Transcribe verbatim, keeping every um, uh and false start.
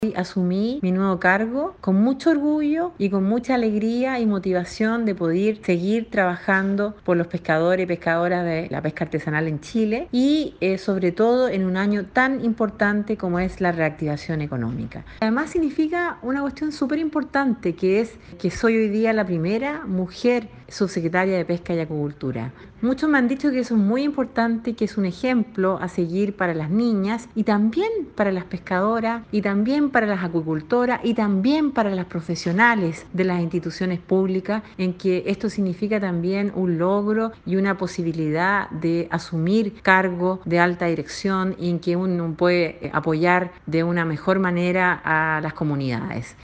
Asumí mi nuevo cargo con mucho orgullo y con mucha alegría y motivación de poder seguir trabajando por los pescadores y pescadoras de la pesca artesanal en Chile y eh, sobre todo en un año tan importante como es la reactivación económica. Además significa una cuestión súper importante, que es que soy hoy día la primera mujer subsecretaria de Pesca y Acuicultura. Muchos me han dicho que eso es muy importante, que es un ejemplo a seguir para las niñas y también para las pescadoras y también para las acuicultoras y también para las profesionales de las instituciones públicas, en que esto significa también un logro y una posibilidad de asumir cargos de alta dirección y en que uno puede apoyar de una mejor manera a las comunidades.